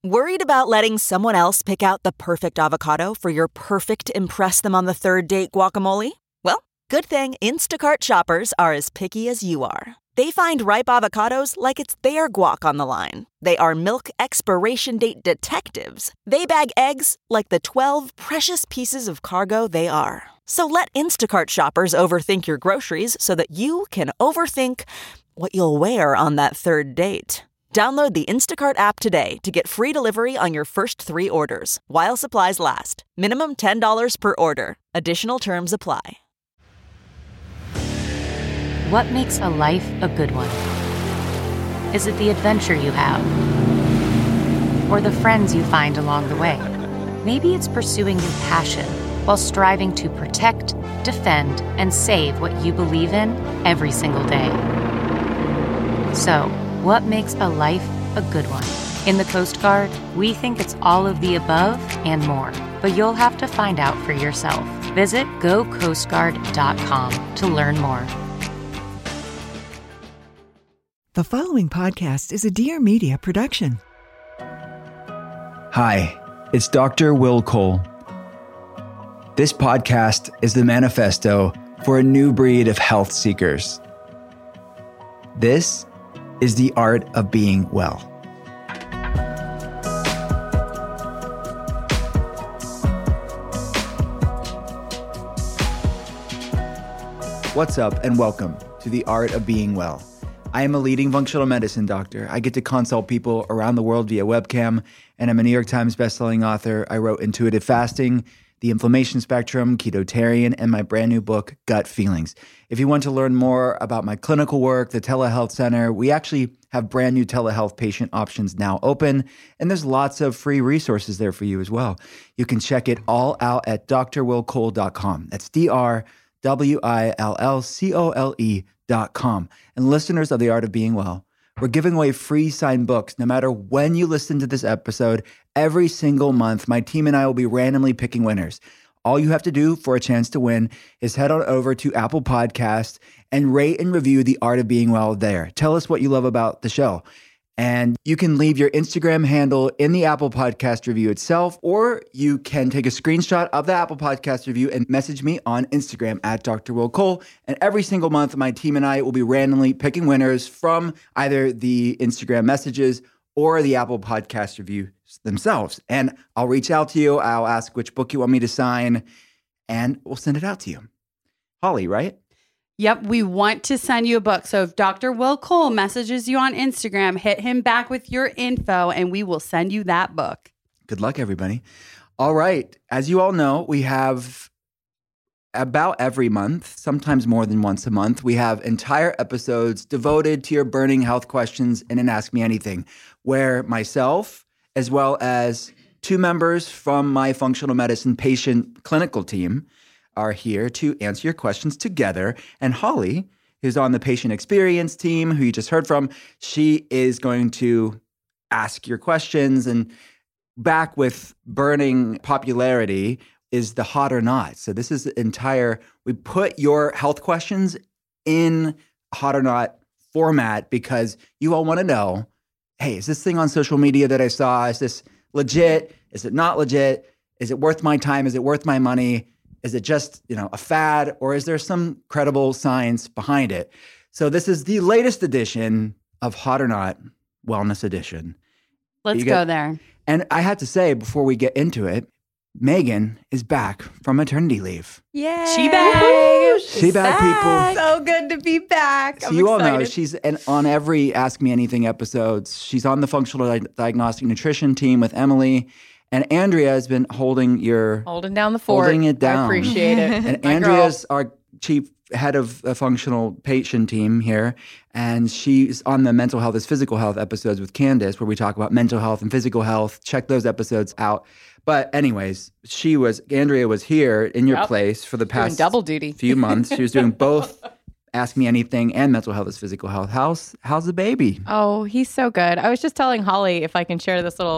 Worried about letting someone else pick out the perfect avocado for your perfect impress them on the third date guacamole? Well, good thing Instacart shoppers are as picky as you are. They find ripe avocados like it's their guac on the line. They are milk expiration date detectives. They bag eggs like the 12 precious pieces of cargo they are. So let Instacart shoppers overthink your groceries so that you can overthink what you'll wear on that third date. Download the Instacart app today to get free delivery on your first 3 orders, while supplies last. Minimum $10 per order. Additional terms apply. What makes a life a good one? Is it the adventure you have? Or the friends you find along the way? Maybe it's pursuing your passion while striving to protect, defend, and save what you believe in every single day. So, what makes a life a good one? In the Coast Guard, we think it's all of the above and more, but you'll have to find out for yourself. Visit gocoastguard.com to learn more. The following podcast is a Dear Media production. Hi, it's Dr. Will Cole. This podcast is the manifesto for a new breed of health seekers. This is the art of being well. What's up and welcome to the art of being well. I am a leading functional medicine doctor. I get to consult people around the world via webcam, and I'm a New York Times bestselling author. I wrote Intuitive Fasting, The Inflammation Spectrum, Ketotarian, and my brand new book, Gut Feelings. If you want to learn more about my clinical work, the Telehealth Center, we actually have brand new telehealth patient options now open, and there's lots of free resources there for you as well. You can check it all out at drwillcole.com. That's drwillcole.com. And listeners of The Art of Being Well, we're giving away free signed books no matter when you listen to this episode. Every single month, my team and I will be randomly picking winners. All you have to do for a chance to win is head on over to Apple Podcasts and rate and review The Art of Being Well there. Tell us what you love about the show. And you can leave your Instagram handle in the Apple Podcast review itself, or you can take a screenshot of the Apple Podcast review and message me on Instagram at Dr. Will Cole. And every single month, my team and I will be randomly picking winners from either the Instagram messages or the Apple Podcast review themselves. And I'll reach out to you. I'll ask which book you want me to sign, and we'll send it out to you. Holly, right? Yep, we want to send you a book. So if Dr. Will Cole messages you on Instagram, hit him back with your info and we will send you that book. Good luck, everybody. All right. As you all know, we have about every month, sometimes more than once a month, we have entire episodes devoted to your burning health questions in an Ask Me Anything, where myself, as well as 2 members from my functional medicine patient clinical team, are here to answer your questions together. And Holly, who's on the patient experience team, who you just heard from, she is going to ask your questions. And back with burning popularity is the hot or not. So this is the entire, we put your health questions in hot or not format because you all want to know, hey, is this thing on social media that I saw, is this legit? Is it not legit? Is it worth my time? Is it worth my money? Is it just, a fad, or is there some credible science behind it? So this is the latest edition of Hot or Not Wellness Edition. Let's go there. And I have to say, before we get into it, Megan is back from maternity leave. Yay! She back! She back, people. So good to be back. So you all know she's on every Ask Me Anything episodes. She's on the functional diagnostic nutrition team with Emily. And Andrea has been holding down the fort. Holding it down. I appreciate it. And Andrea's our chief head of a functional patient team here. And she's on the mental health is physical health episodes with Candace, where we talk about mental health and physical health. Check those episodes out. But anyways, Andrea was here in your place for the past double duty. Few months. She was doing both Ask Me Anything and mental health is physical health. How's the baby? Oh, he's so good. I was just telling Holly, if I can share this little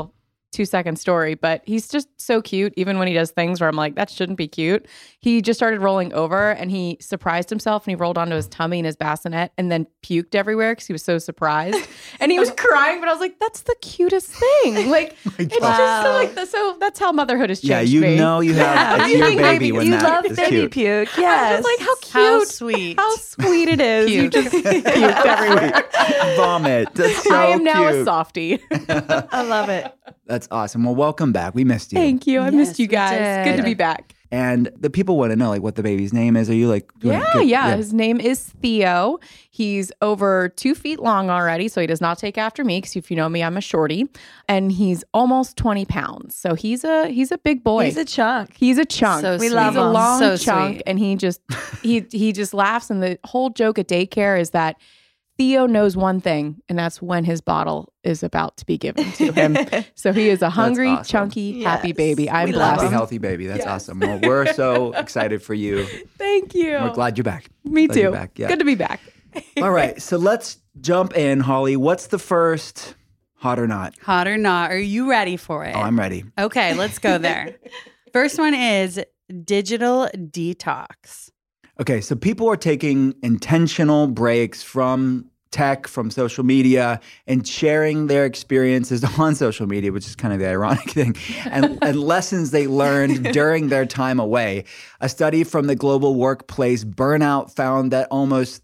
2-second story, but he's just so cute. Even when he does things where I'm like, that shouldn't be cute. He just started rolling over and he surprised himself and he rolled onto his tummy in his bassinet and then puked everywhere because he was so surprised. And he was crying, but I was like, that's the cutest thing. Like, it's just so like, so that's how motherhood has changed. Yeah, you me. know you have it's your baby when you that love is baby cute. puke. I Yes. was like, how cute. How sweet. How sweet it is. You Puke. just puked everywhere. Vomit. That's so I am now cute. a softie. I love it. That's awesome. Well, welcome back. We missed you. Thank you. I Yes, missed you we guys. did. Good to be back. And the people want to know like what the baby's name is. Are you like doing Yeah, good? yeah. His name is Theo. He's over 2 feet long already, so he does not take after me because if you know me, I'm a shorty. And he's almost 20 pounds. So he's a big boy. He's a chunk. He's a chunk. So We sweet. love He's a him. long So chunk, sweet. and he just laughs. And the whole joke at daycare is that Theo knows one thing, and that's when his bottle is about to be given to him. So he is a hungry, awesome. chunky, happy Yes. baby. I'm We love blessed. Happy, healthy baby. That's awesome. Well, we're so excited for you. Thank you. We're glad you're back. Me Glad you're too. back. Yeah. Good to be back. All right. So let's jump in, Holly. What's the first hot or not? Hot or not? Are you ready for it? Oh, I'm ready. Okay, let's go there. First one is digital detox. Okay, so people are taking intentional breaks from tech, from social media, and sharing their experiences on social media, which is kind of the ironic thing, and lessons they learned during their time away. A study from the Global Workplace Burnout found that almost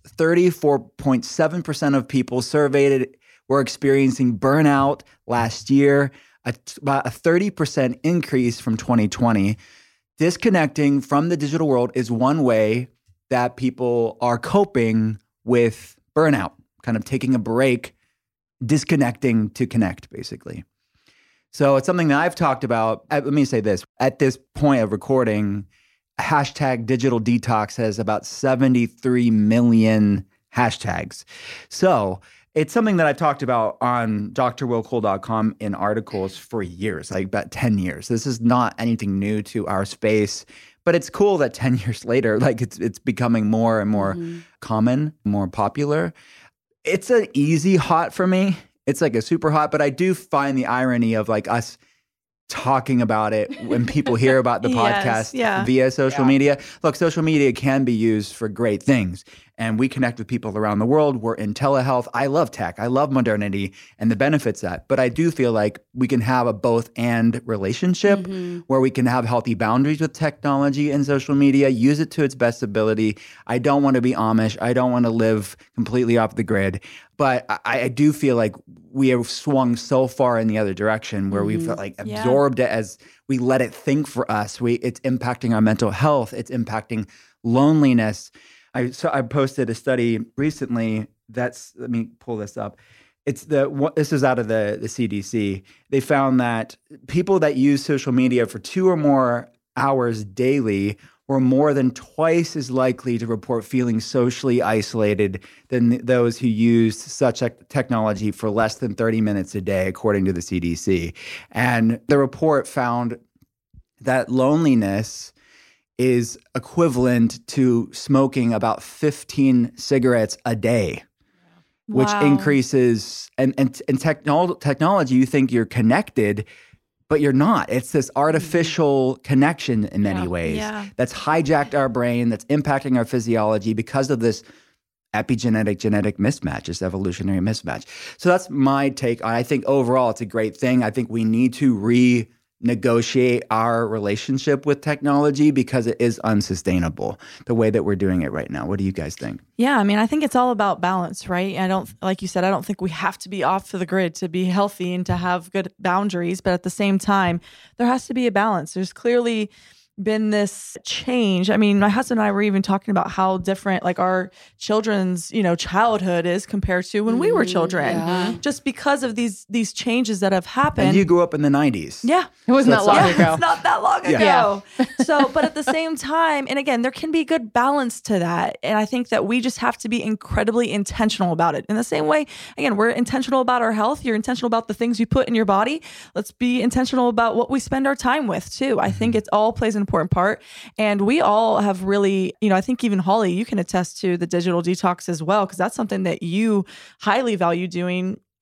34.7% of people surveyed were experiencing burnout last year, about a 30% increase from 2020. Disconnecting from the digital world is one way that people are coping with burnout, kind of taking a break, disconnecting to connect, basically. So it's something that I've talked about. Let me say this. At this point of recording, hashtag digital detox has about 73 million hashtags. So it's something that I've talked about on drwillcole.com in articles for years, like about 10 years. This is not anything new to our space. But it's cool that 10 years later, like it's becoming more and more common, more popular. It's an easy hot for me. It's like a super hot, but I do find the irony of like us talking about it when people hear about the Yes, podcast yeah. via social media. Look, social media can be used for great things. And we connect with people around the world. We're in telehealth. I love tech. I love modernity and the benefits of that. But I do feel like we can have a both and relationship where we can have healthy boundaries with technology and social media, use it to its best ability. I don't want to be Amish. I don't want to live completely off the grid. But I do feel like we have swung so far in the other direction where we've like absorbed it as we let it think for us. It's impacting our mental health. It's impacting loneliness. I posted a study recently that's, let me pull this up. This is out of the CDC. They found that people that use social media for 2 or more hours daily were more than twice as likely to report feeling socially isolated than those who used such technology for less than 30 minutes a day, according to the CDC. And the report found that loneliness is equivalent to smoking about 15 cigarettes a day, which Wow. increases and technology, you think you're connected, but you're not. It's this artificial connection in many ways that's hijacked our brain, that's impacting our physiology because of this epigenetic genetic mismatch, this evolutionary mismatch. So that's my take on it. I think overall it's a great thing. I think we need to renegotiate our relationship with technology because it is unsustainable the way that we're doing it right now. What do you guys think? Yeah, I mean, I think it's all about balance, right? Like you said, I don't think we have to be off the grid to be healthy and to have good boundaries. But at the same time, there has to be a balance. There's clearly been this change. I mean, my husband and I were even talking about how different like our children's, childhood is compared to when we were children, just because of these changes that have happened. And you grew up in the 90s. Yeah. It wasn't that long ago. It's not that long ago. So, but at the same time, and again, there can be good balance to that. And I think that we just have to be incredibly intentional about it. In the same way, again, we're intentional about our health. You're intentional about the things you put in your body. Let's be intentional about what we spend our time with too. I think it all plays an important part. And we all have really, I think even Holly, you can attest to the digital detox as well, because that's something that you highly value doing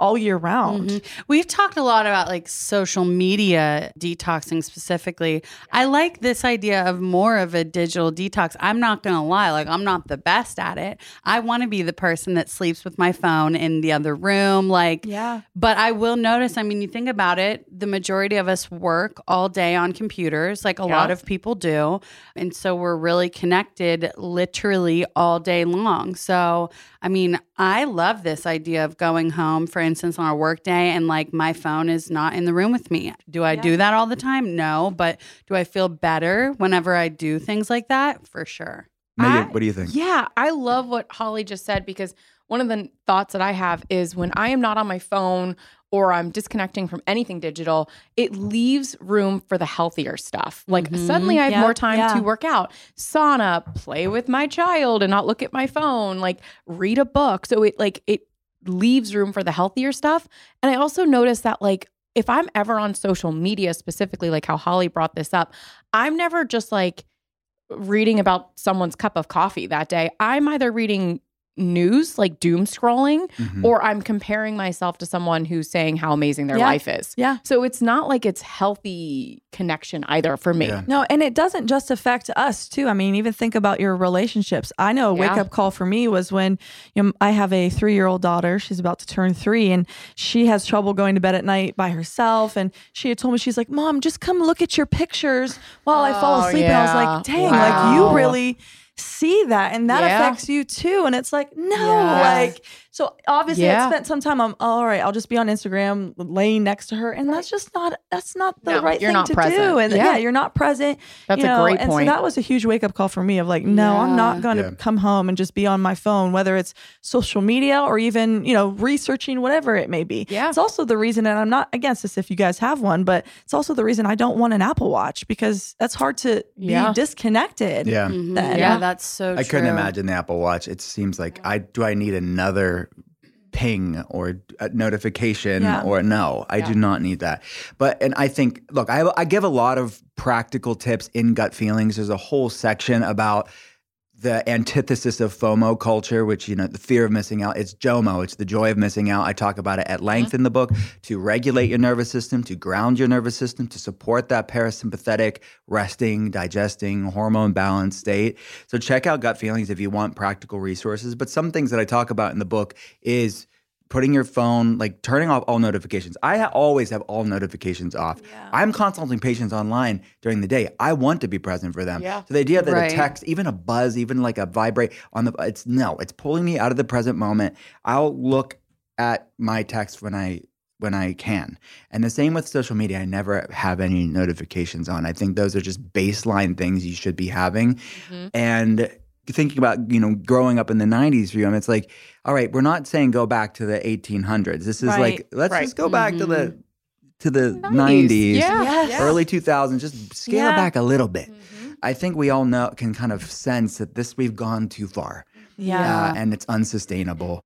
all year round. Mm-hmm. We've talked a lot about like social media detoxing specifically. I like this idea of more of a digital detox. I'm not going to lie, like I'm not the best at it. I want to be the person that sleeps with my phone in the other room. Like, but I will notice, I mean, you think about it, the majority of us work all day on computers, like a lot of people do. And so we're really connected literally all day long. So, I mean, I love this idea of going home, for instance, on a work day and like my phone is not in the room with me. Do I do that all the time? No. But do I feel better whenever I do things like that? For sure. Megan, what do you think? Yeah, I love what Holly just said, because one of the thoughts that I have is when I am not on my phone or I'm disconnecting from anything digital, it leaves room for the healthier stuff. Like suddenly I have more time to work out, sauna, play with my child and not look at my phone, like read a book. So it leaves room for the healthier stuff. And I also noticed that like if I'm ever on social media specifically, like how Holly brought this up, I'm never just like reading about someone's cup of coffee that day. I'm either reading news, like doom scrolling, or I'm comparing myself to someone who's saying how amazing their life is. Yeah. So it's not like it's healthy connection either for me. Yeah. No, and it doesn't just affect us too. I mean, even think about your relationships. I know a wake up call for me was when I have a 3-year-old daughter. She's about to turn 3 and she has trouble going to bed at night by herself. And she had told me, she's like, Mom, just come look at your pictures while I fall asleep. And I was like, dang, like you really see that and that affects you too. And it's like, no, like, so obviously I spent some time on, all right, I'll just be on Instagram laying next to her. And that's just not, that's not the right thing to do. And you're not present. That's a great point. And so that was a huge wake up call for me of like, no, I'm not going to come home and just be on my phone, whether it's social media or even, researching whatever it may be. Yeah. It's also the reason, and I'm not against this if you guys have one, but it's also the reason I don't want an Apple Watch because that's hard to be disconnected. Yeah. Yeah, that's so true. I couldn't imagine the Apple Watch. It seems like I need another ping or a notification or no, I do not need that. And I think, look, I give a lot of practical tips in Gut Feelings. There's a whole section about the antithesis of FOMO culture, which, the fear of missing out. It's JOMO. It's the joy of missing out. I talk about it at length in the book to regulate your nervous system, to ground your nervous system, to support that parasympathetic, resting, digesting, hormone balanced state. So check out Gut Feelings if you want practical resources. But some things that I talk about in the book is putting your phone, like turning off all notifications. I always have all notifications off. Yeah. I'm consulting patients online during the day. I want to be present for them. Yeah. So the idea that a text, even a buzz, even like a vibrate on it's pulling me out of the present moment. I'll look at my text when I can. And the same with social media. I never have any notifications on. I think those are just baseline things you should be having. And thinking about, growing up in the 90s for you, it's like, all right, we're not saying go back to the 1800s. This is like, let's just go back to the 90s, early 2000s, just scale it back a little bit. I think we all can kind of sense that we've gone too far. And it's unsustainable.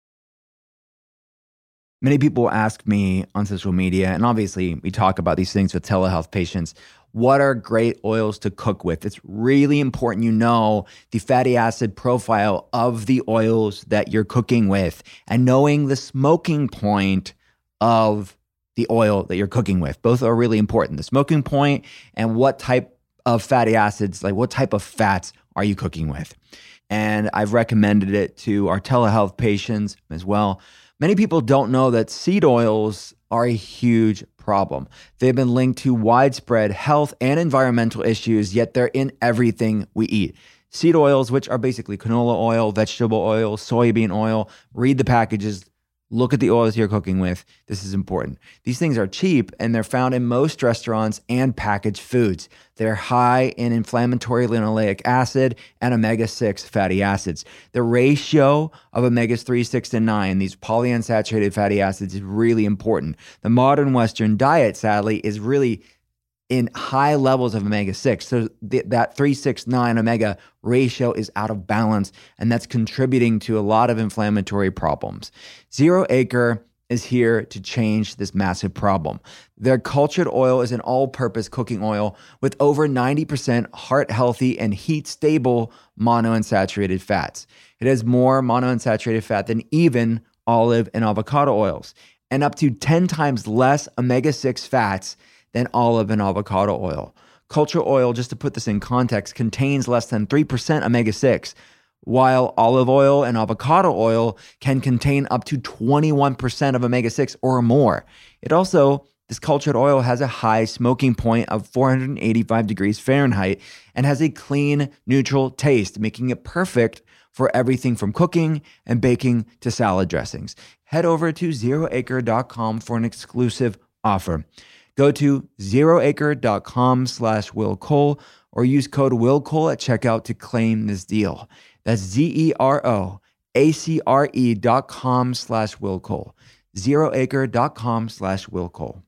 Many people ask me on social media, and obviously we talk about these things with telehealth patients, what are great oils to cook with? It's really important the fatty acid profile of the oils that you're cooking with and knowing the smoking point of the oil that you're cooking with. Both are really important. The smoking point and what type of fatty acids, like what type of fats are you cooking with? And I've recommended it to our telehealth patients as well. Many people don't know that seed oils are a huge problem. They've been linked to widespread health and environmental issues, yet they're in everything we eat. Seed oils, which are basically canola oil, vegetable oil, soybean oil, read the packages, look at the oils you're cooking with. This is important. These things are cheap and they're found in most restaurants and packaged foods. They're high in inflammatory linoleic acid and omega-6 fatty acids. The ratio of omegas 3, 6, and 9, these polyunsaturated fatty acids, is really important. The modern Western diet, sadly, is really in high levels of omega-6. So that 3, 6, 9 omega ratio is out of balance, and that's contributing to a lot of inflammatory problems. Zero Acre is here to change this massive problem. Their cultured oil is an all-purpose cooking oil with over 90% heart-healthy and heat-stable monounsaturated fats. It has more monounsaturated fat than even olive and avocado oils. and up to 10 times less omega-6 fats than olive and avocado oil. Culture oil, just to put this in context, contains less than 3% omega-6, while olive oil and avocado oil can contain up to 21% of omega-6 or more. This cultured oil has a high smoking point of 485 degrees Fahrenheit and has a clean, neutral taste, making it perfect for everything from cooking and baking to salad dressings. Head over to zeroacre.com for an exclusive offer. Go to zeroacre.com/Will Cole or use code WillCole at checkout to claim this deal. That's ZEROACRE.com/Will Cole. zeroacre.com/Will Cole.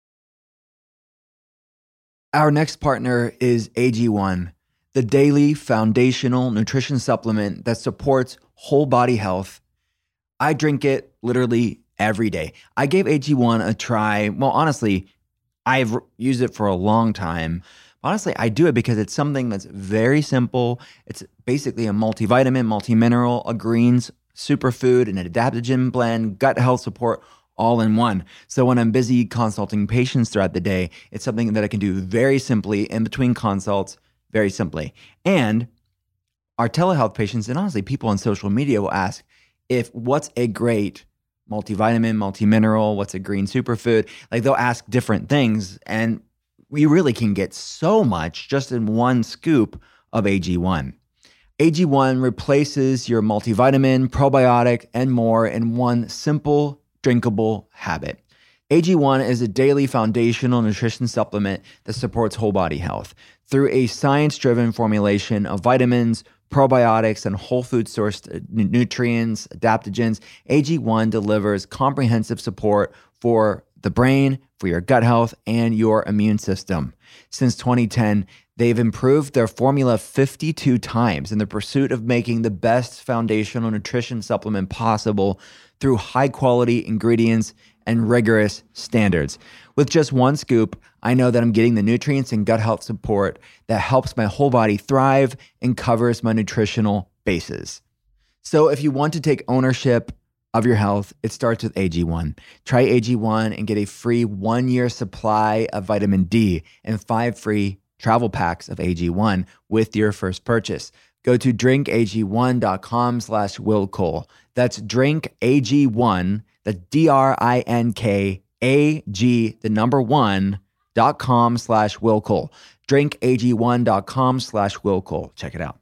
Our next partner is AG1, the daily foundational nutrition supplement that supports whole body health. I drink it literally every day. I gave AG1 a try. Well, honestly, I've used it for a long time. Honestly, I do it because it's something that's very simple. It's basically a multivitamin, multimineral, a greens superfood, and an adaptogen blend, gut health support, all in one. So when I'm busy consulting patients throughout the day, it's something that I can do very simply in between consults, very simply. And our telehealth patients, and honestly, people on social media will ask what's a great multivitamin, multimineral, what's a green superfood? Like they'll ask different things, and we really can get so much just in one scoop of AG1. AG1 replaces your multivitamin, probiotic, and more in one simple, drinkable habit. AG1 is a daily foundational nutrition supplement that supports whole body health. Through a science-driven formulation of vitamins, probiotics, and whole food sourced nutrients, adaptogens, AG1 delivers comprehensive support for the brain, for your gut health, and your immune system. Since 2010, they've improved their formula 52 times in the pursuit of making the best foundational nutrition supplement possible through high-quality ingredients and rigorous standards. With just one scoop, I know that I'm getting the nutrients and gut health support that helps my whole body thrive and covers my nutritional bases. So if you want to take ownership of your health, it starts with AG1. Try AG1 and get a free 1-year supply of vitamin D and 5 free travel packs of AG1 with your first purchase. Go to drinkag1.com/Will Cole. That's drinkag1, the DRINKAG1.com/Will Cole. drinkag1.com/Will Cole. Check it out.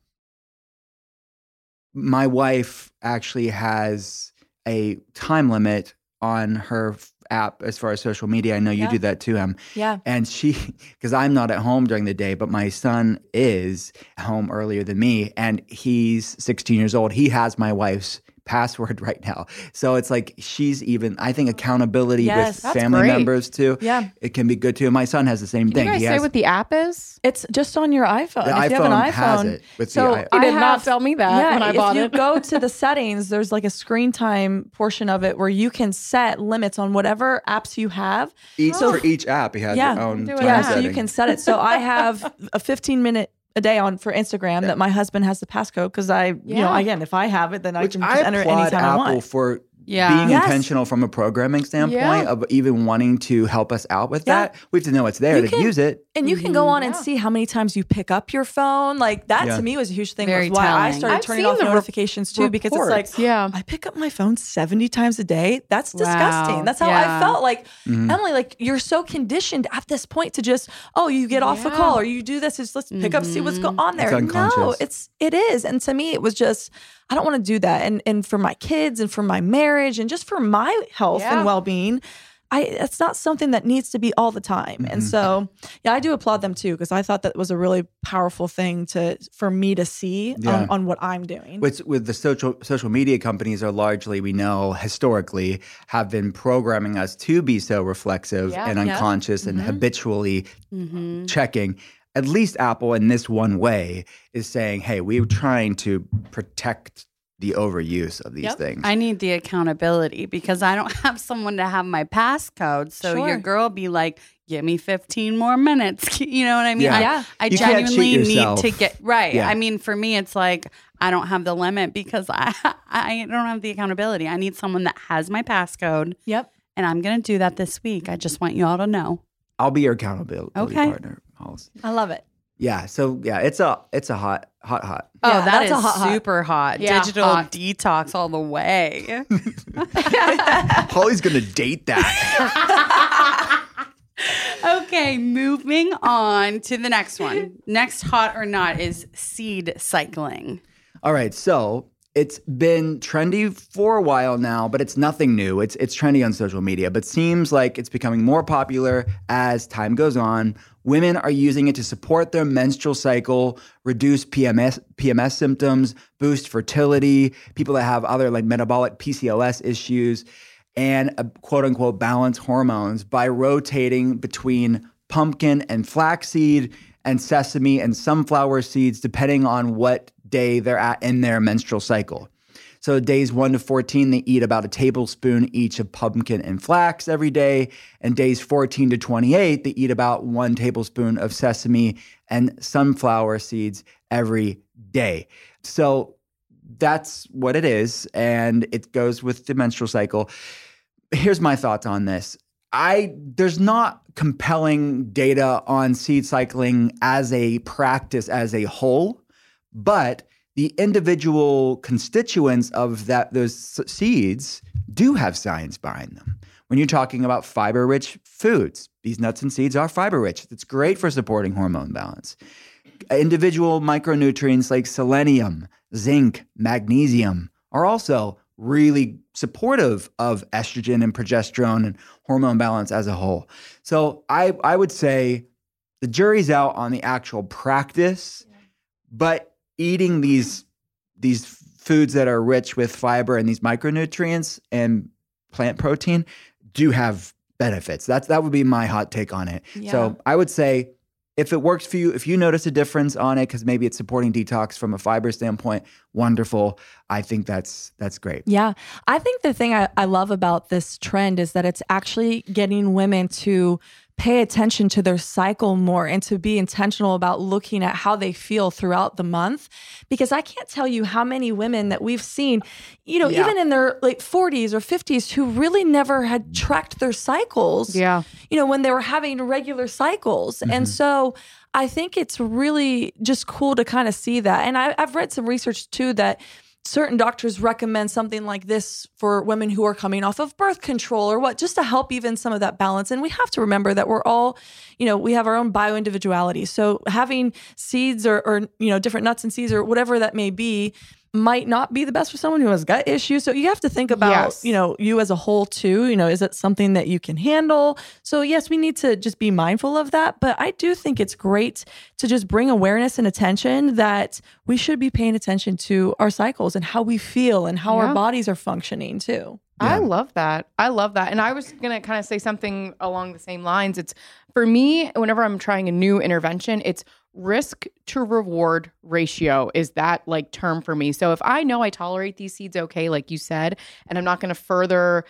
My wife actually has a time limit on her app as far as social media. I know you do that too, Em. Yeah. And because I'm not at home during the day, but my son is home earlier than me, and he's 16 years old. He has my wife's password right now. So it's like she's even, I think accountability with family members too. Yeah. It can be good too. My son has the same thing. Can you guys say what the app is? It's just on your iPhone. The if you have an iPhone, has it with so the You did not tell me that when I bought if it. you go to the settings, there's like a screen time portion of it where you can set limits on whatever apps you have. For each app, he has his own time so you setting. can set it. So I have a 15-minute a day on for Instagram that my husband has the passcode because again, if I have it, then I can just enter it anytime I want. Apple for being intentional from a programming standpoint of even wanting to help us out with that. We have to know it's there to use it. And you can go on and see how many times you pick up your phone. Like that to me was a huge thing. Very That's why I telling. started turning off notifications too, because it's like, I pick up my phone 70 times a day. That's disgusting. That's how I felt. Like, Emily, like you're so conditioned at this point to just, you get off a call or you do this. Let's pick up, see what's going on there. It's unconscious. No, it is. And to me, it was just, I don't want to do that. And for my kids and for my marriage and just for my health and well-being, it's not something that needs to be all the time. And so, I do applaud them too, because I thought that was a really powerful thing for me to see on what I'm doing. With the social media companies are largely, we know historically, have been programming us to be so reflexive and unconscious and habitually checking. At least Apple in this one way is saying, hey, we're trying to protect the overuse of these things. I need the accountability because I don't have someone to have my passcode. So your girl be like, give me 15 more minutes. You know what I mean? Yeah. I You can't genuinely cheat need yourself. to get right. Yeah. I mean, for me, it's like I don't have the limit because I don't have the accountability. I need someone that has my passcode. Yep. And I'm going to do that this week. I just want you all to know. I'll be your accountability partner, Hollis. I love it. Yeah. So yeah, it's a hot. Oh, Yeah, that that's is a hot. super hot. Yeah, Digital hot. detox all the way. Holly's gonna date that. Okay, moving on to the next one. Next hot or not is seed cycling. All right, so it's been trendy for a while now, but it's nothing new. It's trendy on social media, but seems like it's becoming more popular as time goes on. Women are using it to support their menstrual cycle, reduce PMS symptoms, boost fertility, people that have other like metabolic PCOS issues, and quote unquote balance hormones by rotating between pumpkin and flaxseed and sesame and sunflower seeds, depending on what day they're at in their menstrual cycle. So days 1 to 14, they eat about a tablespoon each of pumpkin and flax every day. And days 14 to 28, they eat about 1 tablespoon of sesame and sunflower seeds every day. So that's what it is. And it goes with the menstrual cycle. Here's my thoughts on this. There's not compelling data on seed cycling as a practice as a whole, but the individual constituents of those seeds do have science behind them. When you're talking about fiber-rich foods, these nuts and seeds are fiber-rich. It's great for supporting hormone balance. Individual micronutrients like selenium, zinc, magnesium are also really supportive of estrogen and progesterone and hormone balance as a whole. So I would say the jury's out on the actual practice, but eating these foods that are rich with fiber and these micronutrients and plant protein do have benefits. That would be my hot take on it. Yeah. So I would say if it works for you, if you notice a difference on it, because maybe it's supporting detox from a fiber standpoint, wonderful. I think that's great. Yeah. I think the thing I love about this trend is that it's actually getting women to pay attention to their cycle more and to be intentional about looking at how they feel throughout the month. Because I can't tell you how many women that we've seen, even in their late 40s or 50s who really never had tracked their cycles, when they were having regular cycles. Mm-hmm. And so I think it's really just cool to kind of see that. And I've read some research too that certain doctors recommend something like this for women who are coming off of birth control or just to help even some of that balance. And we have to remember that we're all, we have our own bio-individuality. So having seeds or different nuts and seeds or whatever that may be might not be the best for someone who has gut issues. So you have to think about, you as a whole too. Is it something that you can handle? So yes, we need to just be mindful of that. But I do think it's great to just bring awareness and attention that we should be paying attention to our cycles and how we feel and how our bodies are functioning too. I love that. And I was going to kind of say something along the same lines. It's for me, whenever I'm trying a new intervention, it's risk to reward ratio is that like term for me. So if I know I tolerate these seeds okay, like you said, and I'm not going to further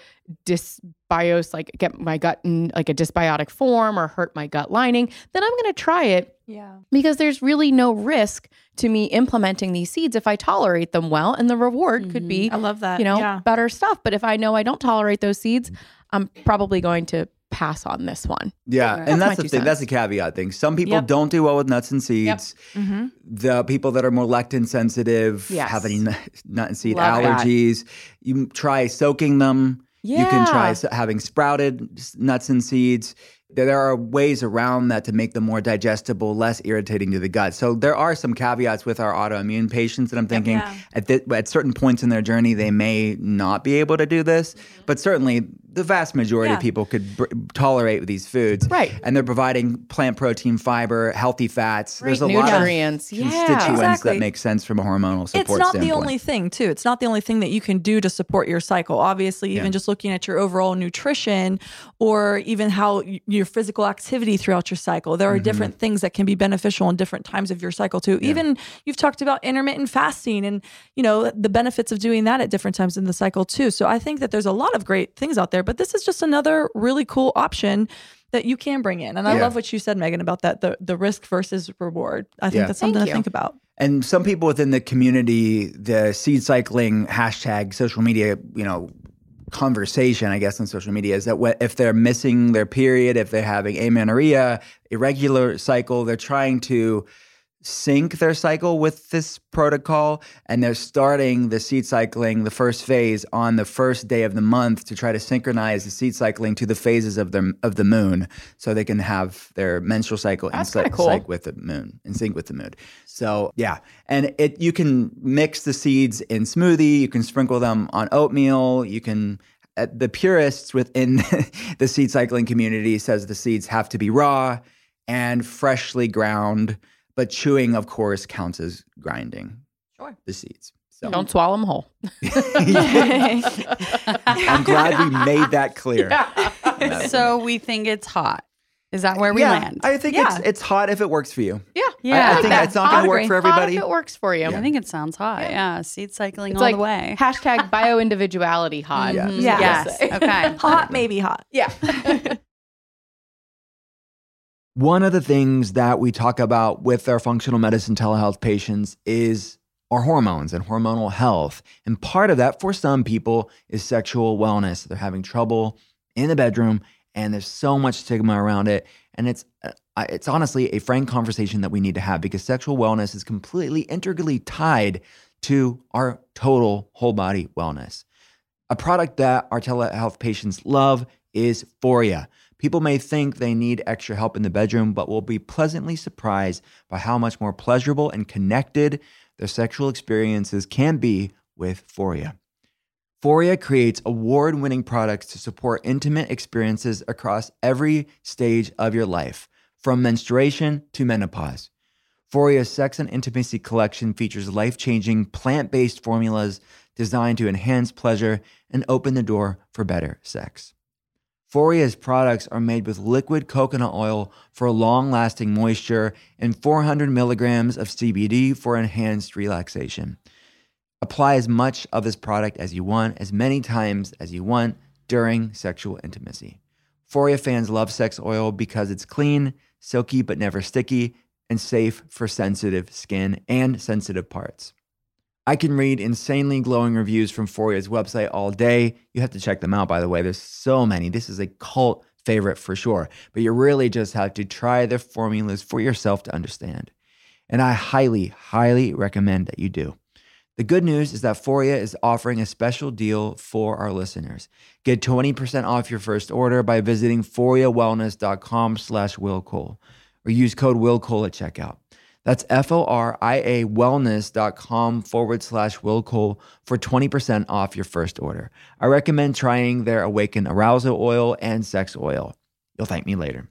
get my gut in like a dysbiotic form or hurt my gut lining, then I'm going to try it. Yeah. Because there's really no risk to me implementing these seeds if I tolerate them well, and the reward could be I love that. Better stuff. But if I know I don't tolerate those seeds, I'm probably going to pass on this one. Yeah, and that's the thing. That's a caveat thing. Some people don't do well with nuts and seeds. Yep. Mm-hmm. The people that are more lectin sensitive, have any nut and seed allergies, you try soaking them. Yeah. You can try having sprouted nuts and seeds. There are ways around that to make them more digestible, less irritating to the gut. So there are some caveats with our autoimmune patients that I'm thinking at certain points in their journey, they may not be able to do this. Mm-hmm. But certainly the vast majority of people could tolerate these foods. Right. And they're providing plant protein, fiber, healthy fats. Great There's a nutrients. lot of constituents that make sense from a hormonal support standpoint. It's not the only thing, too. It's not the only thing that you can do to support your cycle. Obviously, even just looking at your overall nutrition or even how your physical activity throughout your cycle. There are different things that can be beneficial in different times of your cycle, too. Yeah. Even you've talked about intermittent fasting and, the benefits of doing that at different times in the cycle, too. So I think that there's a lot of great things out there, but this is just another really cool option that you can bring in. And I love what you said, Megan, about that, the risk versus reward. I think that's something to think about. And some people within the community, the seed cycling hashtag, social media, conversation, I guess, on social media is that if they're missing their period, if they're having amenorrhea, irregular cycle, they're trying to sync their cycle with this protocol, and they're starting the seed cycling, the first phase, on the first day of the month to try to synchronize the seed cycling to the phases of the moon, so they can have their menstrual cycle in sync with the moon. So yeah, and you can mix the seeds in smoothie. You can sprinkle them on oatmeal. You can. The purists within the seed cycling community says the seeds have to be raw and freshly ground. But chewing, of course, counts as grinding the seeds. So. Don't swallow them whole. I'm glad we made that clear. Yeah. So we think it's hot. Is that where we land? I think it's hot if it works for you. Yeah. I think it's not going to work for everybody. Hot if it works for you. I think it sounds hot. Yeah. Seed cycling It's all like the way. hashtag bio-individuality hot. Yeah. Mhm. Yeah. Yes. Okay. Hot, maybe hot. Yeah. One of the things that we talk about with our functional medicine telehealth patients is our hormones and hormonal health. And part of that for some people is sexual wellness. They're having trouble in the bedroom and there's so much stigma around it. And it's honestly a frank conversation that we need to have because sexual wellness is completely integrally tied to our total whole body wellness. A product that our telehealth patients love is Foria. People may think they need extra help in the bedroom, but will be pleasantly surprised by how much more pleasurable and connected their sexual experiences can be with Foria. Foria creates award-winning products to support intimate experiences across every stage of your life, from menstruation to menopause. Foria's Sex and Intimacy collection features life-changing plant-based formulas designed to enhance pleasure and open the door for better sex. Foria's products are made with liquid coconut oil for long-lasting moisture and 400 milligrams of CBD for enhanced relaxation. Apply as much of this product as you want, as many times as you want during sexual intimacy. Foria fans love sex oil because it's clean, silky but never sticky, and safe for sensitive skin and sensitive parts. I can read insanely glowing reviews from Foria's website all day. You have to check them out, by the way. There's so many. This is a cult favorite for sure. But you really just have to try their formulas for yourself to understand. And I highly, highly recommend that you do. The good news is that Foria is offering a special deal for our listeners. Get 20% off your first order by visiting foriawellness.com/willcole or use code willcole at checkout. That's FORIA wellness.com/willcole for 20% off your first order. I recommend trying their Awaken Arousal Oil and Sex Oil. You'll thank me later.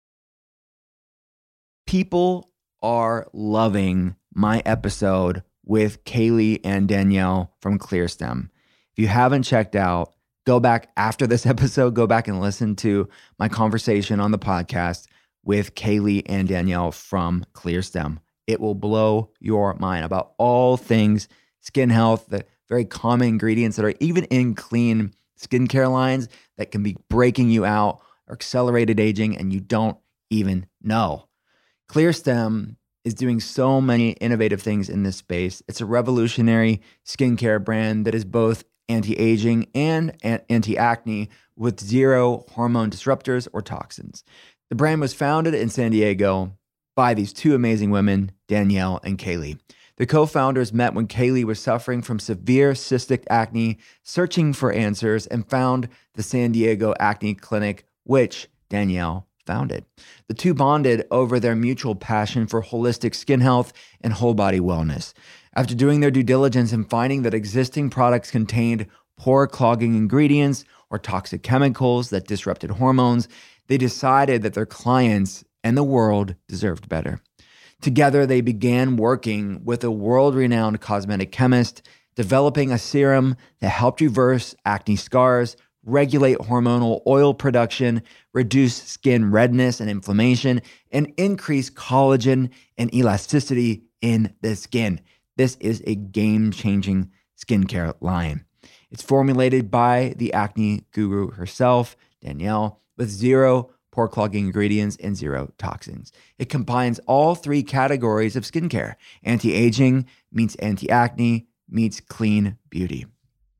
People are loving my episode with Kaylee and Danielle from ClearStem. If you haven't checked out, go back after this episode, go back and listen to my conversation on the podcast with Kaylee and Danielle from ClearStem. It will blow your mind about all things skin health, the very common ingredients that are even in clean skincare lines that can be breaking you out or accelerated aging and you don't even know. ClearStem is doing so many innovative things in this space. It's a revolutionary skincare brand that is both anti-aging and anti-acne with zero hormone disruptors or toxins. The brand was founded in San Diego by these two amazing women, Danielle and Kaylee. The co-founders met when Kaylee was suffering from severe cystic acne, searching for answers, and found the San Diego Acne Clinic, which Danielle founded. The two bonded over their mutual passion for holistic skin health and whole body wellness. After doing their due diligence and finding that existing products contained pore clogging ingredients or toxic chemicals that disrupted hormones, they decided that their clients and the world deserved better. Together, they began working with a world-renowned cosmetic chemist, developing a serum that helped reverse acne scars, regulate hormonal oil production, reduce skin redness and inflammation, and increase collagen and elasticity in the skin. This is a game-changing skincare line. It's formulated by the acne guru herself, Danielle, with zero pore clogging ingredients and zero toxins. It combines all three categories of skincare. Anti-aging meets anti-acne meets clean beauty.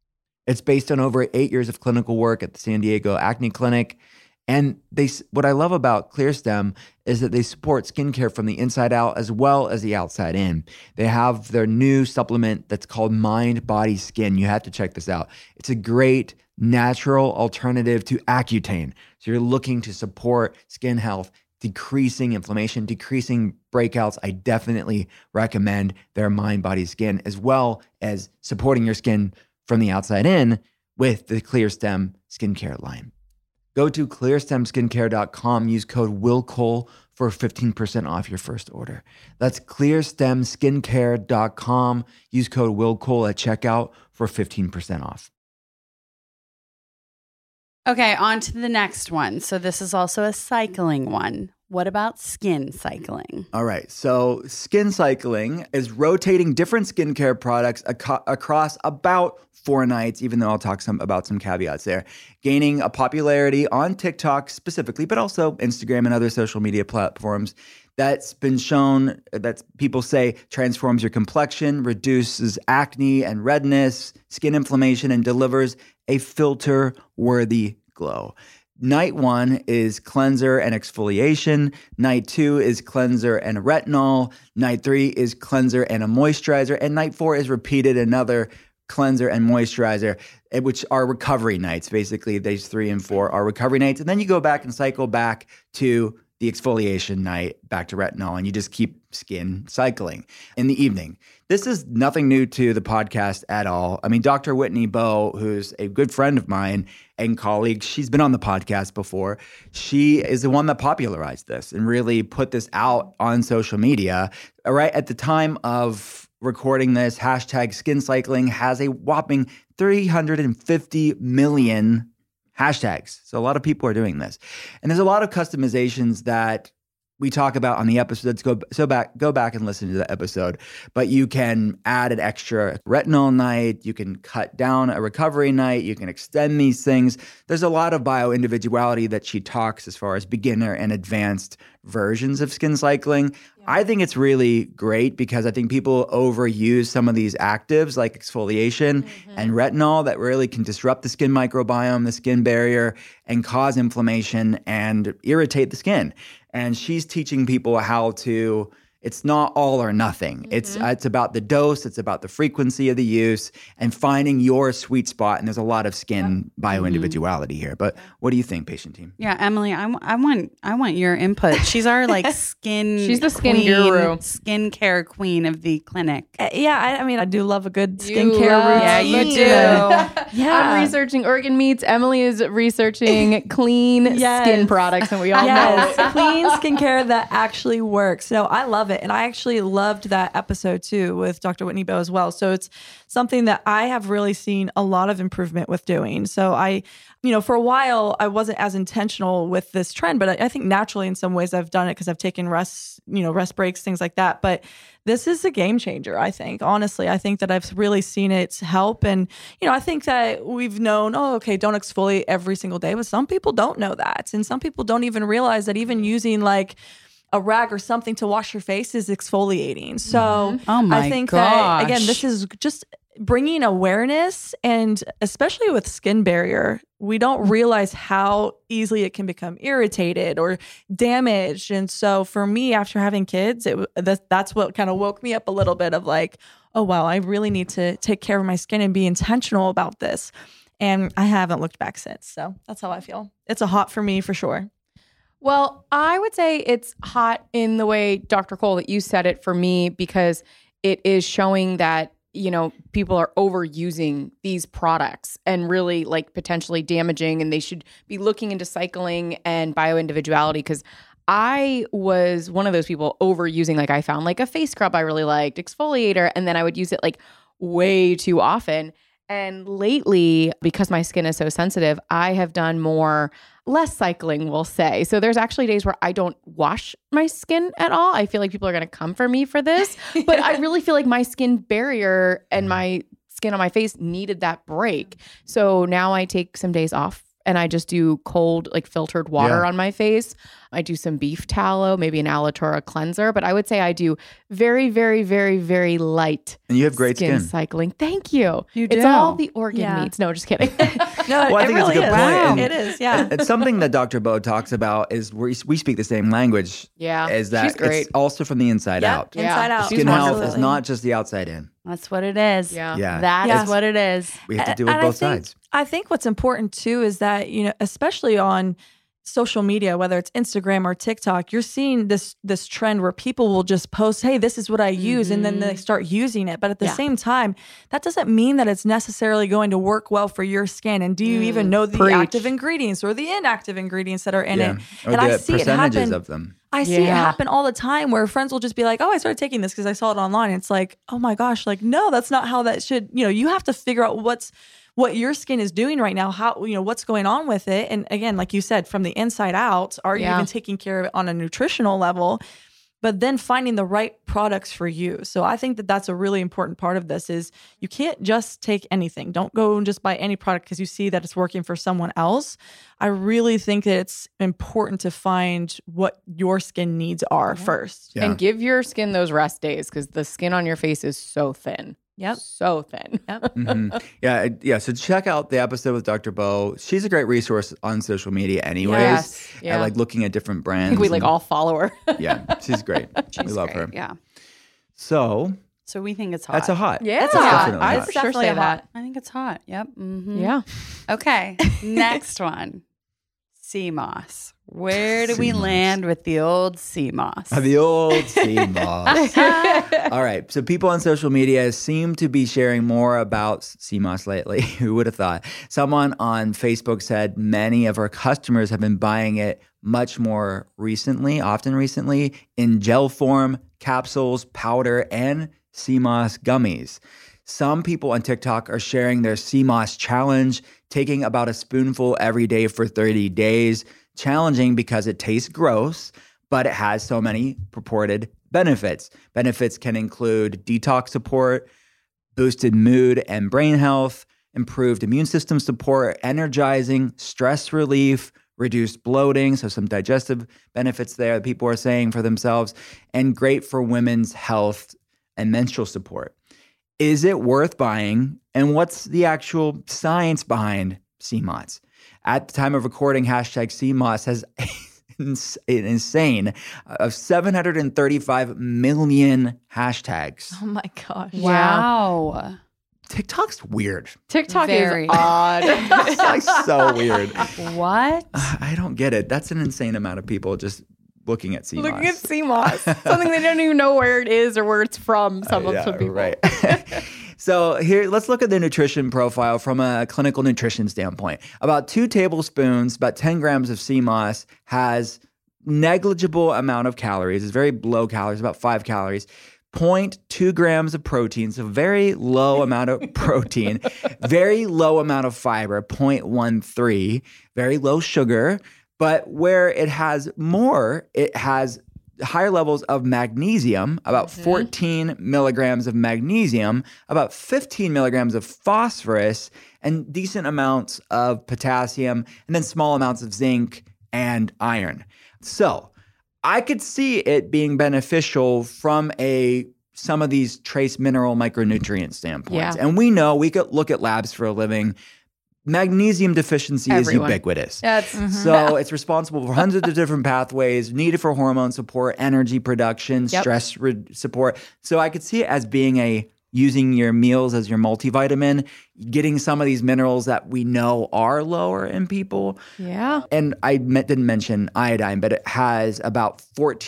It's based on over 8 years of clinical work at the San Diego Acne Clinic. And what I love about ClearStem is that they support skincare from the inside out as well as the outside in. They have their new supplement that's called Mind Body Skin. You have to check this out. It's a great natural alternative to Accutane. So you're looking to support skin health, decreasing inflammation, decreasing breakouts. I definitely recommend their Mind Body Skin, as well as supporting your skin from the outside in with the ClearStem skincare line. Go to clearstemskincare.com, use code WILLCOLE for 15% off your first order. That's clearstemskincare.com. Use code WILLCOLE at checkout for 15% off. Okay, on to the next one. So this is also a cycling one. What about skin cycling? All right. So skin cycling is rotating different skincare products across about 4 nights, even though I'll talk about some caveats there. Gaining a popularity on TikTok specifically, but also Instagram and other social media platforms. That's been shown that people say transforms your complexion, reduces acne and redness, skin inflammation, and delivers a filter-worthy glow. Night 1 is cleanser and exfoliation. Night 2 is cleanser and retinol. Night 3 is cleanser and a moisturizer. And night 4 is repeated another cleanser and moisturizer, which are recovery nights. Basically, days 3 and 4 are recovery nights. And then you go back and cycle back to the exfoliation night, back to retinol, and you just keep skin cycling in the evening. This is nothing new to the podcast at all. I mean, Dr. Whitney Bowe, who's a good friend of mine and colleague, she's been on the podcast before. She is the one that popularized this and really put this out on social media. Right at the time of recording this, hashtag skin cycling has a whopping 350 million hashtags. So a lot of people are doing this. And there's a lot of customizations that we talk about on the episodes. Go back and listen to the episode. But you can add an extra retinol night. You can cut down a recovery night. You can extend these things. There's a lot of bio-individuality that she talks as far as beginner and advanced versions of skin cycling. I think it's really great because I think people overuse some of these actives like exfoliation and retinol that really can disrupt the skin microbiome, the skin barrier, and cause inflammation and irritate the skin. And she's teaching people how to, it's not all or nothing. It's about the dose, it's about the frequency of the use and finding your sweet spot. And there's a lot of skin bio-individuality here. But what do you think, patient team? Yeah, Emily, I want your input. She's our skin She's the skin queen, guru. Skincare queen of the clinic. I mean, I do love a good You skincare love routine. Yeah, you do. Yeah. I'm researching organ meats. Emily is researching clean Yes. skin products, and we all know Yes, it. clean skincare that actually works. No, I love it. And I actually loved that episode too with Dr. Whitney Bowe as well. So it's something that I have really seen a lot of improvement with doing. So for a while, I wasn't as intentional with this trend, but I think naturally in some ways I've done it because I've taken rest breaks, things like that. But this is a game changer, I think. Honestly, I think that I've really seen it help. And, I think that we've known, don't exfoliate every single day. But some people don't know that. And some people don't even realize that even using a rag or something to wash your face is exfoliating. So Oh my I think gosh. that, again, this is just bringing awareness, and especially with skin barrier, we don't realize how easily it can become irritated or damaged. And so for me, after having kids, that's what kind of woke me up a little bit of oh, wow, I really need to take care of my skin and be intentional about this. And I haven't looked back since. So that's how I feel. It's a hot for me for sure. Well, I would say it's hot in the way, Dr. Cole, that you said it for me, because it is showing that, people are overusing these products and really potentially damaging, and they should be looking into cycling and bio-individuality, because I was one of those people overusing. I found a face scrub I really liked, exfoliator, and then I would use it way too often. And lately, because my skin is so sensitive, I have done less cycling, we'll say. So there's actually days where I don't wash my skin at all. I feel like people are going to come for me for this, but I really feel like my skin barrier and my skin on my face needed that break. So now I take some days off and I just do cold, like filtered water Yeah. on my face. I do some beef tallow, maybe an Alitura cleanser, but I would say I do very, very, very, very light And you have great skin. cycling. Thank you. You It's do. all the organ Yeah. meats. No, just kidding. No, Well, I it think it's a really good is. point. And- It is, yeah. It's something that Dr. Bo talks about is we speak the same language. Yeah, Is that she's great. it's also from the inside Yeah, out. inside out. Skin She's health wonderful. is not just the outside in. That's what it is. Yeah. Yeah. That Yes. is what it is. We have to do it And with both I think, sides. I think what's important too is that, especially on social media, whether it's Instagram or TikTok, you're seeing this trend where people will just post, hey, this is what I use, and then they start using it. But at the same time, that doesn't mean that it's necessarily going to work well for your skin. And do you even know the Preach. active ingredients or the inactive ingredients that are in it? Or And the I see it percentages happen. of them. I see it Yeah. happen all the time where friends will just be like, oh, I started taking this because I saw it online. It's like, oh my gosh, like, no, that's not how that should, you have to figure out what your skin is doing right now, how, what's going on with it. And again, like you said, from the inside out, are you Yeah. even taking care of it on a nutritional level? But then finding the right products for you. So I think that that's a really important part of this is you can't just take anything. Don't go and just buy any product because you see that it's working for someone else. I really think that it's important to find what your skin needs are first. Yeah. And give your skin those rest days because the skin on your face is so thin. Yep. So thin. Yep. Mhm. Yeah. So check out the episode with Dr. Bo. She's a great resource on social media, anyways. Yes. I Yeah. like looking at different I brands. think we like and- all follow her. Yeah, she's great. we She's love great. her. Yeah. So So we think it's hot. that's a hot. Yeah. It's definitely I hot. would for sure Definitely say a that. I think it's hot. Yep. Mhm. Yeah. Okay. Next one. Sea moss. Where do we Sea moss. land with the old sea moss? The old sea moss. All right. So people on social media seem to be sharing more about sea moss lately. Who would have thought? Someone on Facebook said many of our customers have been buying it much more recently, often recently, in gel form, capsules, powder, and sea moss gummies. Some people on TikTok are sharing their sea moss challenge, taking about a spoonful every day for 30 days. Challenging because it tastes gross, but it has so many purported benefits. Benefits can include detox support, boosted mood and brain health, improved immune system support, energizing, stress relief, reduced bloating, so some digestive benefits there that people are saying for themselves, and great for women's health and menstrual support. Is it worth buying? And what's the actual science behind sea moss? At the time of recording, hashtag sea moss has an insane of 735 million hashtags. Oh my gosh. Wow. TikTok's weird. TikTok Very. is odd. It's like so weird. What? I don't get it. That's an insane amount of people just looking at sea Looking moss. at sea moss. Something they don't even know where it is or where it's from. Some people. Right. So here, let's look at the nutrition profile from a clinical nutrition standpoint. About 2 tablespoons, about 10 grams of sea moss has negligible amount of calories. It's very low calories, about 5 calories. 0.2 grams of protein, so very low amount of protein, very low amount of fiber, 0.13, very low sugar. But where it has more, it has higher levels of magnesium, about 14 milligrams of magnesium, about 15 milligrams of phosphorus, and decent amounts of potassium, and then small amounts of zinc and iron. So I could see it being beneficial from some of these trace mineral micronutrient standpoints. Yeah. And we know, we could look at labs for a living. Magnesium deficiency Everyone. is ubiquitous. That's So it's responsible for hundreds of different pathways needed for hormone support, energy production, Yep. stress support. So I could see it as being using your meals as your multivitamin, getting some of these minerals that we know are lower in people. yeah. And I didn't mention iodine, but it has about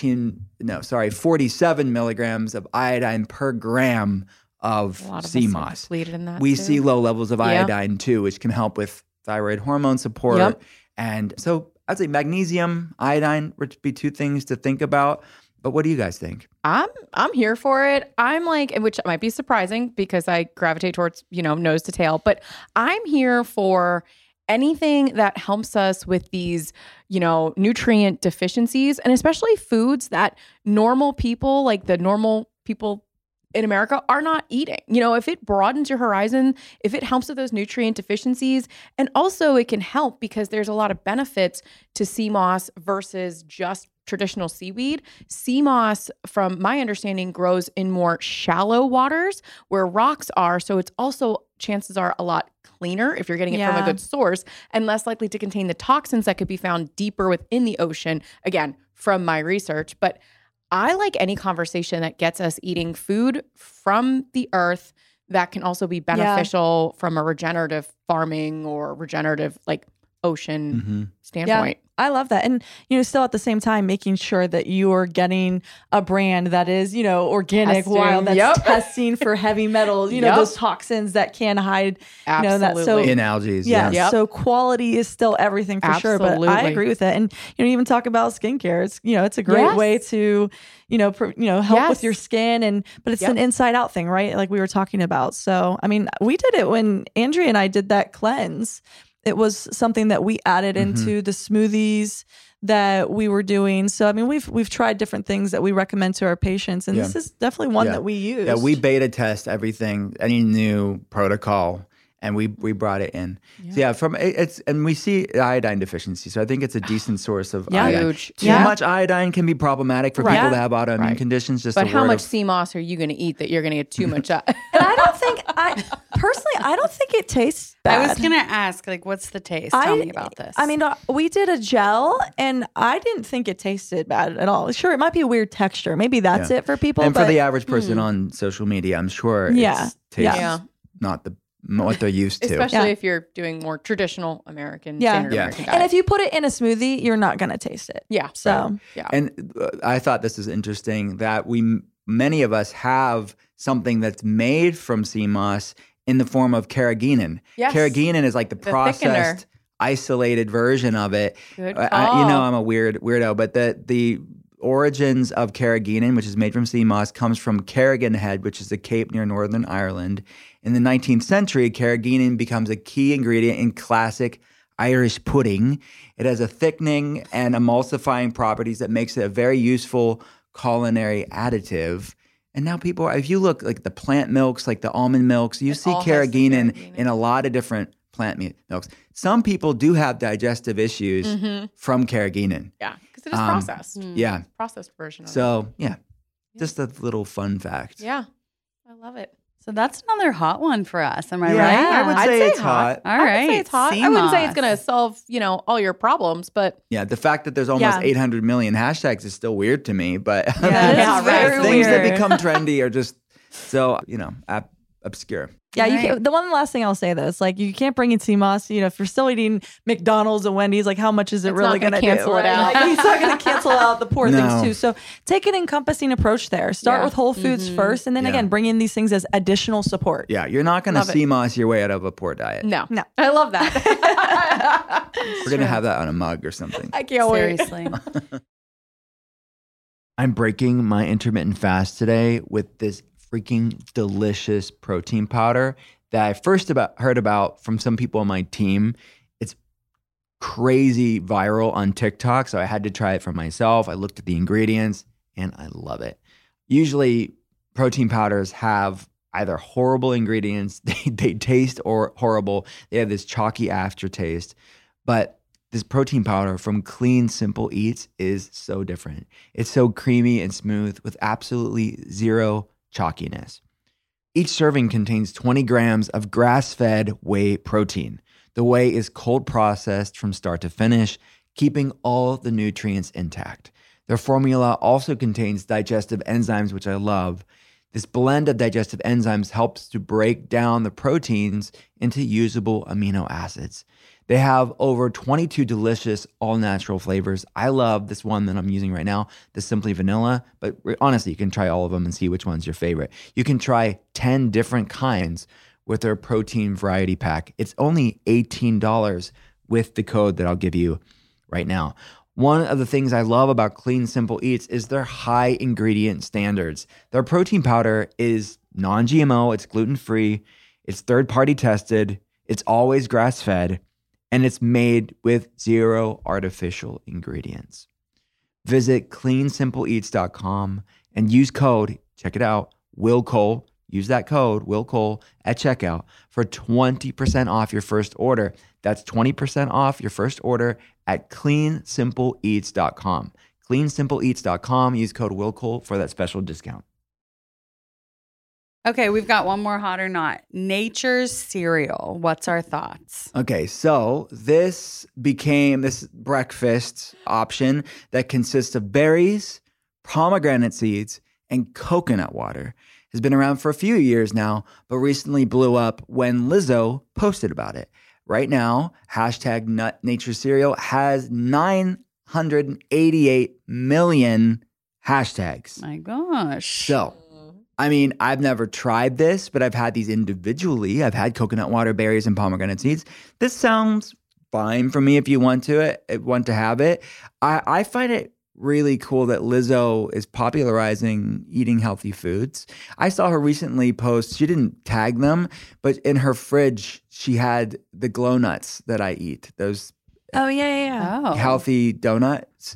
47 milligrams of iodine per gram of A lot of sea us are moss. depleted in that. We too. see low levels of Yeah. iodine too, which can help with thyroid hormone support. Yep. And so I'd say magnesium, iodine would be 2 things to think about. But what do you guys think? I'm here for it. I'm like, which might be surprising because I gravitate towards, nose to tail, but I'm here for anything that helps us with these, nutrient deficiencies, and especially foods that normal people, like the normal people in America are not eating. You know, if it broadens your horizon, if it helps with those nutrient deficiencies, and also it can help because there's a lot of benefits to sea moss versus just traditional seaweed. Sea moss, from my understanding, grows in more shallow waters where rocks are. So it's also, chances are, a lot cleaner if you're getting it from a good source and less likely to contain the toxins that could be found deeper within the ocean. Again, from my research. But I like any conversation that gets us eating food from the earth that can also be beneficial from a regenerative farming or regenerative like ocean standpoint. Yeah, I love that. And, still at the same time, making sure that you're getting a brand that is, organic, Testing. wild, that's Yep. testing for heavy metals, those toxins that can hide, that. So Absolutely. In algae. yeah. Yes. So quality is still everything for sure. But I Absolutely. agree with it. And, even talk about skincare. It's, it's a great Yes. way to, help Yes. with your skin but it's Yep. an inside out thing, right? Like we were talking about. So, I mean, we did it when Andrea and I did that cleanse. It was something that we added into the smoothies that we were doing. So, I mean, we've tried different things that we recommend to our patients. And this is definitely one that we use. Yeah, we beta test everything, any new protocol, and we brought it in. So and we see iodine deficiency. So I think it's a decent source of iodine. Huge. Too much iodine can be problematic for people that have autoimmune conditions. Just But a how word much of- sea moss are you going to eat that you're going to get too much of? And I don't think, I don't think it tastes bad. I was going to ask, like, what's the taste? Tell me about this. I mean, we did a gel and I didn't think it tasted bad at all. Sure, it might be a weird texture. Maybe that's it for people. And but for the average person on social media, I'm sure it tastes not what they're used to. Especially if you're doing more traditional American, Yeah. standard Yeah. American diet. And if you put it in a smoothie, you're not going to taste it. Yeah. So, yeah. And I thought this is interesting that many of us have something that's made from sea moss in the form of carrageenan. Yes. Carrageenan is like the processed, thickener. isolated version of it. Good I'm a weirdo, but the origins of carrageenan, which is made from sea moss, comes from Carrigan Head, which is a cape near Northern Ireland. In the 19th century, carrageenan becomes a key ingredient in classic Irish pudding. It has a thickening and emulsifying properties that makes it a very useful culinary additive. And now people, if you look like the plant milks, like the almond milks, you see all has carrageenan in a lot of different plant milks. Some people do have digestive issues from carrageenan. Yeah. Because it is processed. Yeah. Processed version of it. So, just a little fun fact. Yeah. I love it. so that's another hot one for us. Am I Yeah, right? I would I'd say say it's hot. All I would right. say it's hot. sea I wouldn't say moss. it's going to solve, all your problems, but Yeah, the fact that there's almost 800 million hashtags is still weird to me, but Yeah, it's very things that weird. become trendy are just so, obscure. yeah, you Right. can't, the one last thing I'll say though is like you can't bring in sea moss. If you're still eating McDonald's and Wendy's, like how much is it It's really not gonna going to cancel it out. Like, he's not going to cancel out the poor No. things too. So take an encompassing approach there. Start Yeah. with whole foods first, and then Yeah. again bring in these things as additional support. Yeah, you're not going to Love it. sea moss your way out of a poor diet. no. No. I love that. We're going to have that on a mug or something. I can't wait. Seriously. I'm breaking my intermittent fast today with this freaking delicious protein powder that I first heard about from some people on my team. It's crazy viral on TikTok, so I had to try it for myself. I looked at the ingredients, and I love it. Usually, protein powders have either horrible ingredients, they taste or horrible, they have this chalky aftertaste, but this protein powder from Clean Simple Eats is so different. It's so creamy and smooth with absolutely zero chalkiness. Each serving contains 20 grams of grass-fed whey protein. The whey is cold processed from start to finish, keeping all the nutrients intact. Their formula also contains digestive enzymes, which I love. This blend of digestive enzymes helps to break down the proteins into usable amino acids. They have over 22 delicious all-natural flavors. I love this one that I'm using right now, the Simply Vanilla, but honestly, you can try all of them and see which one's your favorite. You can try 10 different kinds with their protein variety pack. It's only $18 with the code that I'll give you right now. One of the things I love about Clean Simple Eats is their high ingredient standards. Their protein powder is non-GMO, it's gluten-free, it's third-party tested, it's always grass-fed, and it's made with zero artificial ingredients. Visit cleansimpleeats.com and use code, check it out, WillCole. Use that code, WillCole, at checkout for 20% off your first order. That's 20% off your first order at cleansimpleeats.com. Cleansimpleeats.com. Use code WillCole for that special discount. Okay, we've got one more hot or not. Nature's cereal. What's our thoughts? Okay, so this became this breakfast option that consists of berries, pomegranate seeds, and coconut water. Has been around for a few years now, but recently blew up when Lizzo posted about it. Right now, hashtag Nature Cereal has 988 million hashtags. My gosh. So, I mean, I've never tried this, but I've had these individually. I've had coconut water, berries, and pomegranate seeds. This sounds fine for me if you want to have it. I find it really cool that Lizzo is popularizing eating healthy foods. I saw her recently post, she didn't tag them, but in her fridge, she had the glow nuts that I eat, those Oh, yeah. Oh. healthy donuts.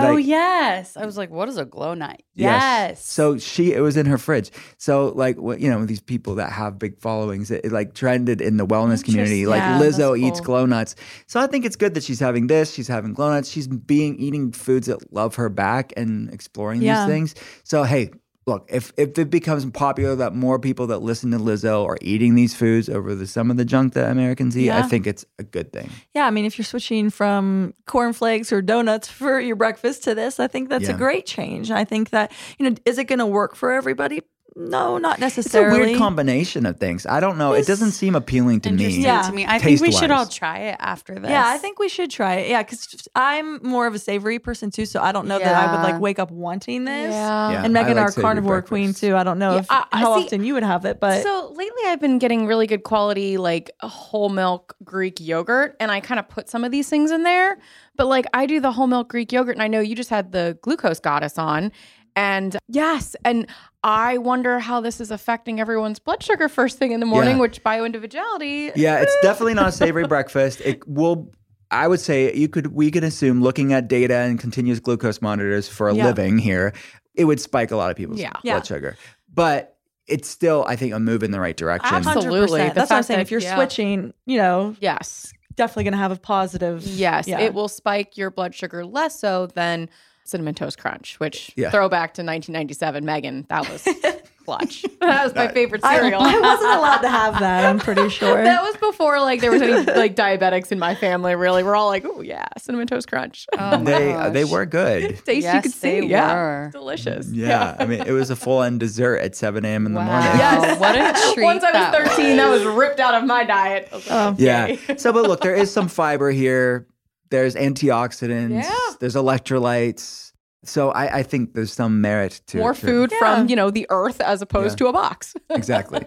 Yes. I was like, what is a glow nut? Yes. So it was in her fridge. So like, these people that have big followings, it like trended in the wellness community. Like Yeah, Lizzo that's eats cool. glow nuts. So I think it's good that she's having this. She's having glow nuts. She's eating foods that love her back and exploring Yeah. these things. So, hey, look, if it becomes popular that more people that listen to Lizzo are eating these foods over some of the junk that Americans eat, I Yeah. think it's a good thing. Yeah, I mean, if you're switching from cornflakes or donuts for your breakfast to this, I think that's a Yeah. great change. I think that, is it going to work for everybody? No, not It's a necessarily. weird combination of things. I don't know. It doesn't seem appealing to me. Interesting Yeah. to me. I think we should Taste-wise. all try it after this. Yeah, I think we should try it. Yeah, because I'm more of a savory person too, so I don't know that I would Yeah. like wake up wanting this. Yeah, And Megan, I like our savory carnivore queen breakfast. too. I don't know Yeah, if, I how see- often you would have it, but So lately I've been getting really good quality, like whole milk Greek yogurt, and I kind of put some of these things in there. But like I do the whole milk Greek yogurt, and I know you just had the glucose goddess on. And yes, and I wonder how this is affecting everyone's blood sugar first thing in the morning, Yeah. which bioindividuality. Yeah, it's definitely not a savory breakfast. It will. I would say we could assume, looking at data and continuous glucose monitors for a Yeah. living here, it would spike a lot of people's Yeah. blood Yeah. sugar. But it's still, I think, a move in the right direction. Absolutely. 100%. The That's what I'm fact saying. that- If you're yeah. switching, Yes. definitely going to have a positive. Yes. Yeah. It will spike your blood sugar less so than Cinnamon Toast Crunch, which Yeah. throwback to 1997, Megan, that was clutch. That was my favorite I cereal. wasn't allowed to have that, I'm pretty sure. That was before like there was any like diabetics in my family. Really, we're all like, oh yeah, Cinnamon Toast Crunch. Oh my They gosh. were good. Taste you Yes, could see. they Yeah, were. delicious. Yeah, I mean, it was a full-on dessert at 7 a.m. in the Wow. morning. Yes. What a treat. Once I that was 13, that was ripped out of my diet. I was like, Yeah. okay. So, but look, there is some fiber here. There's antioxidants. Yeah. There's electrolytes. So I think there's some merit to More to- food from the earth as opposed to a box. Exactly.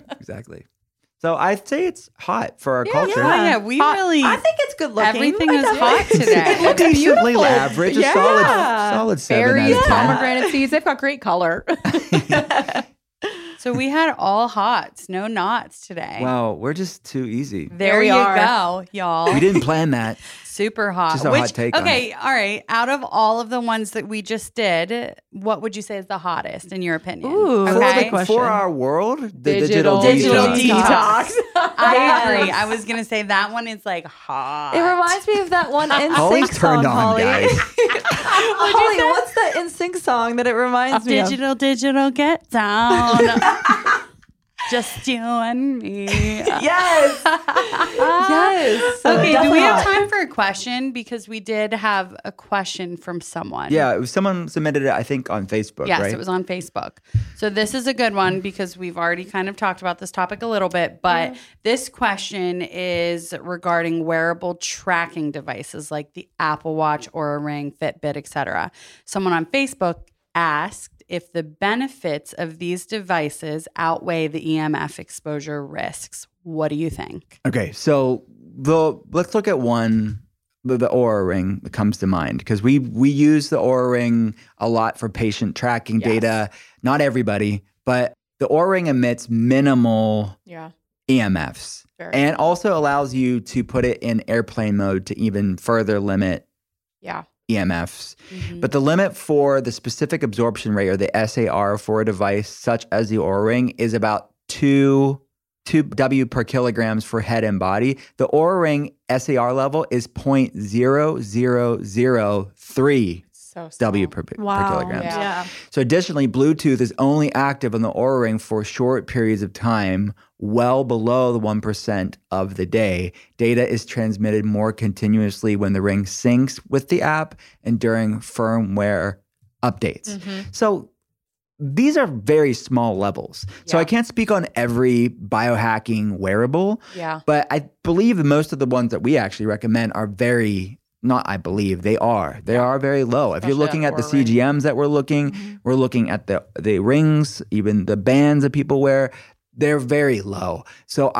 So I'd say it's hot for our culture. Oh, yeah, we really. I think it's good looking. Everything I is definitely- hot today. It's decently average, a Yeah. solid 7 out Berries, of 10. pomegranate seeds, they've got great color. So we had all hots, no knots today. Wow, we're just too easy. There we you are. go, y'all. We didn't plan that. Super hot. Just a hot take on Okay, all right. Out of all of the ones that we just did, what would you say is the hottest in your opinion? Ooh, okay. that's a good question. For our world, the Digital detox. I Yes. agree. I was gonna say that one is like hot. It reminds me of that one Holly's NSYNC turned song, on, Holly. guys. Holly, what's the NSYNC song that it reminds me of? digital get down. Just you and me. Yes. Yes. So Okay, do we have definitely. time for a question? Because we did have a question from someone. Yeah, it was someone submitted it, I think, on Facebook, Yes, right? it was on Facebook. So this is a good one because we've already kind of talked about this topic a little bit, but this question is regarding wearable tracking devices like the Apple Watch, Oura Ring, Fitbit, etc. Someone on Facebook asked if the benefits of these devices outweigh the EMF exposure risks. What do you think? Okay, so let's look at one, the Oura Ring that comes to mind, because we use the Oura Ring a lot for patient tracking data. Not everybody, but the Oura Ring emits minimal Yeah. EMFs Very and also allows you to put it in airplane mode to even further limit Yeah. EMFs. But the limit for the specific absorption rate, or the SAR, for a device such as the Oura Ring is about 2 W per kilograms for head and body. The Oura Ring SAR level is 0.0003 So small. W per kilograms. Yeah. So additionally, Bluetooth is only active on the Oura Ring for short periods of time, well below the 1% of the day. Data is transmitted more continuously when the ring syncs with the app and during firmware updates. So these are very small levels. So I can't speak on every biohacking wearable, but I believe that most of the ones that we actually recommend are very not I believe, they are. They are very low. If you're looking at the CGMs that we're looking at the rings, even the bands that people wear, they're very low. So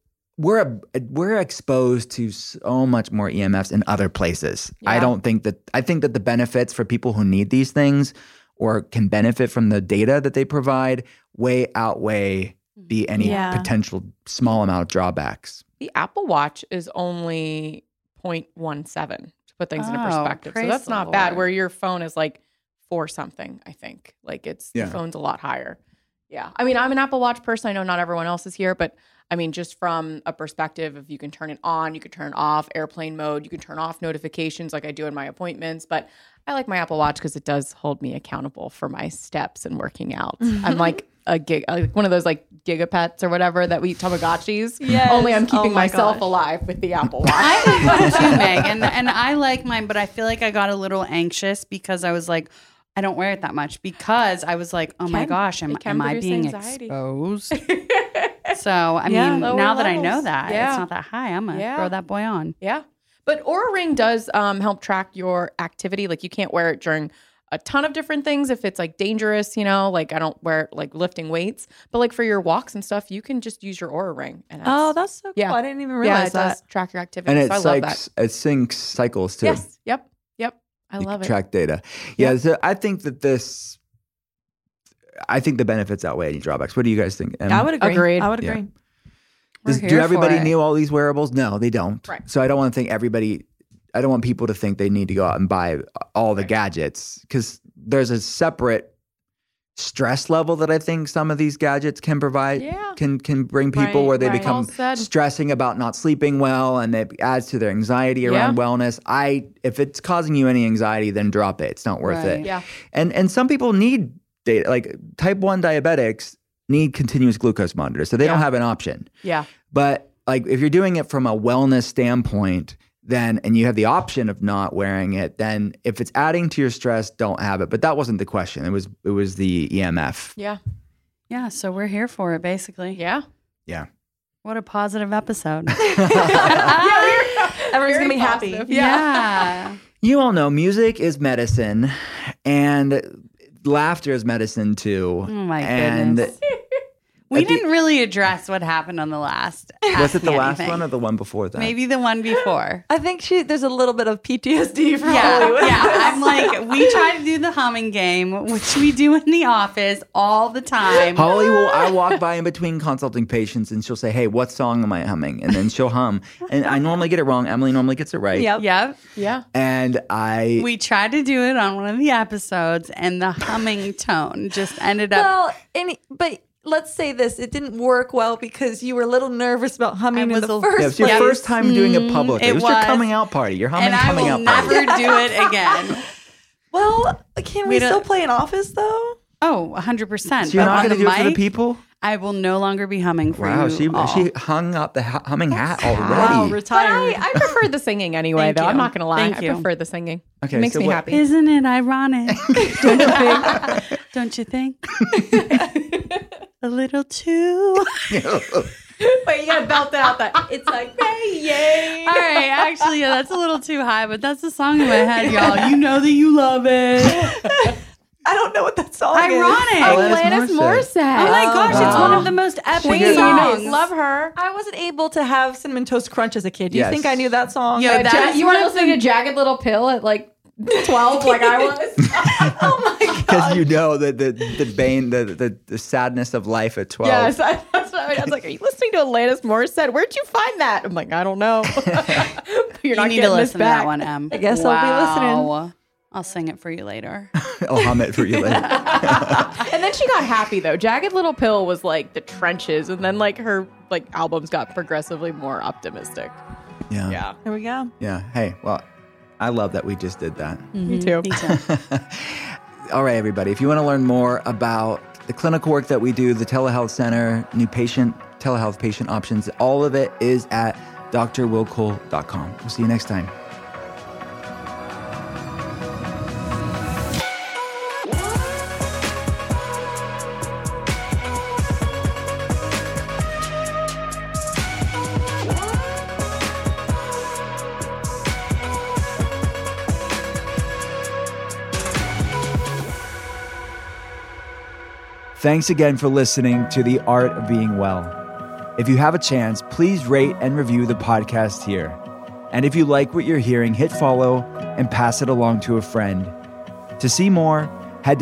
we're exposed to so much more EMFs in other places. Yeah. I think that the benefits for people who need these things or can benefit from the data that they provide way outweigh any potential small amount of drawbacks. The Apple Watch is only 0.17 to put things into perspective. So that's not bad, where your phone is like 4 something, I think. Like the phone's a lot higher. Yeah. I mean, I'm an Apple Watch person. I know not everyone else is here, but I mean, just from a perspective of you can turn it on, you can turn it off, airplane mode, you can turn off notifications like I do in my appointments. But I like my Apple Watch because it does hold me accountable for my steps and working out. I'm like one of those like gigapets or whatever that we eat Tamagotchis. Yes. Only I'm keeping myself alive with the Apple Watch. I have one too, Meg, and I like mine, but I feel like I got a little anxious because I was like, I don't wear it that much because I was like, oh my gosh, am I being exposed? So, I mean, now that I know that, it's not that high, I'm going to throw that boy on. Yeah. But Oura Ring does help track your activity. Like you can't wear it during a ton of different things if it's like dangerous, like I don't wear it like lifting weights. But like for your walks and stuff, you can just use your Oura Ring. And that's so cool. I didn't even realize that. It does track your activity. And so I love that. It syncs cycles too. Yes. Yep. I love it. Track data. Yeah. So I think that the benefits outweigh any drawbacks. What do you guys think? I would agree. Agreed. I would agree. Do everybody need all these wearables? No, they don't. Right. So I don't want to think I don't want people to think they need to go out and buy all the gadgets, because there's a separate stress level that I think some of these gadgets can provide, can bring people where they become stressing about not sleeping well, and it adds to their anxiety around wellness. If it's causing you any anxiety, then drop it. It's not worth it. Yeah. And some people need data, like type 1 diabetics need continuous glucose monitors, so they don't have an option. Yeah. But like if you're doing it from a wellness standpoint, and you have the option of not wearing it, then if it's adding to your stress, don't have it. But that wasn't the question. It was the EMF. Yeah. Yeah, so we're here for it, basically. Yeah. Yeah. What a positive episode. Everyone's going to be happy. Yeah. You all know music is medicine, and laughter is medicine too. Oh my goodness. We didn't really address what happened on the last. Was it the last one or the one before that? Maybe the one before. I think there's a little bit of PTSD from Hollywood. Yeah, I'm like, we try to do the humming game, which we do in the office all the time. Holly I walk by in between consulting patients and she'll say, hey, what song am I humming? And then she'll hum. And I normally get it wrong. Emily normally gets it right. Yep. Yeah. And we tried to do it on one of the episodes, and the humming tone just ended up. But let's say this, it didn't work well because you were a little nervous about humming in the first place. It was your first time doing it publicly. It was your coming out party. Your humming coming out party. And I will never do it again. Well, can we still play in office though? Oh, 100%. So you're not going to do it for the people? I will no longer be humming for you. Wow, she hung up the humming hat already. Wow, retired. I prefer the singing anyway, though. I'm not going to lie. I prefer the singing. Okay, it makes me happy. Isn't it ironic? Don't you think? Don't you think? A little too. Wait, you gotta belt out that. It's like, yay. All right, actually, that's a little too high, but that's the song in my head, y'all. You know that you love it. I don't know what that song Ironic. is. Alanis Morissette. Oh my gosh, it's one of the most epic songs. Love her. I wasn't able to have Cinnamon Toast Crunch as a kid. Do you think I knew that song? Yo, you were listening to Jagged Little Pill at like 12 like I was. Oh my god! Because you know the sadness of life at 12. Yes, that's what I was like. Are you listening to Alanis Morissette? Where'd you find that? I'm like, I don't know. You're not need getting to this listen back. to that one, Em. I guess I'll be listening. I'll sing it for you later. I'll hum it for you later. And then she got happy though. Jagged Little Pill was like the trenches, and then like her like albums got progressively more optimistic. Yeah. Yeah. There we go. Yeah. Hey, well, I love that we just did that. Me too. Me too. All right, everybody. If you want to learn more about the clinical work that we do, the telehealth center, new telehealth patient options, all of it is at drwillcole.com. We'll see you next time. Thanks again for listening to The Art of Being Well. If you have a chance, please rate and review the podcast here. And if you like what you're hearing, hit follow and pass it along to a friend. To see more, head to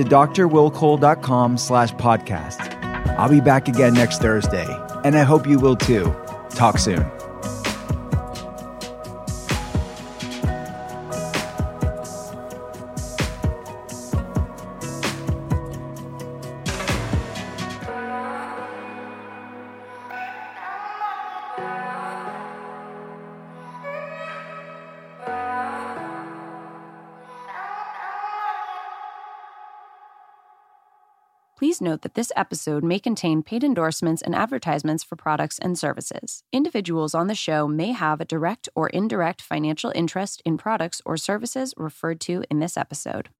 drwillcole.com/podcast. I'll be back again next Thursday, and I hope you will too. Talk soon. Please note that this episode may contain paid endorsements and advertisements for products and services. Individuals on the show may have a direct or indirect financial interest in products or services referred to in this episode.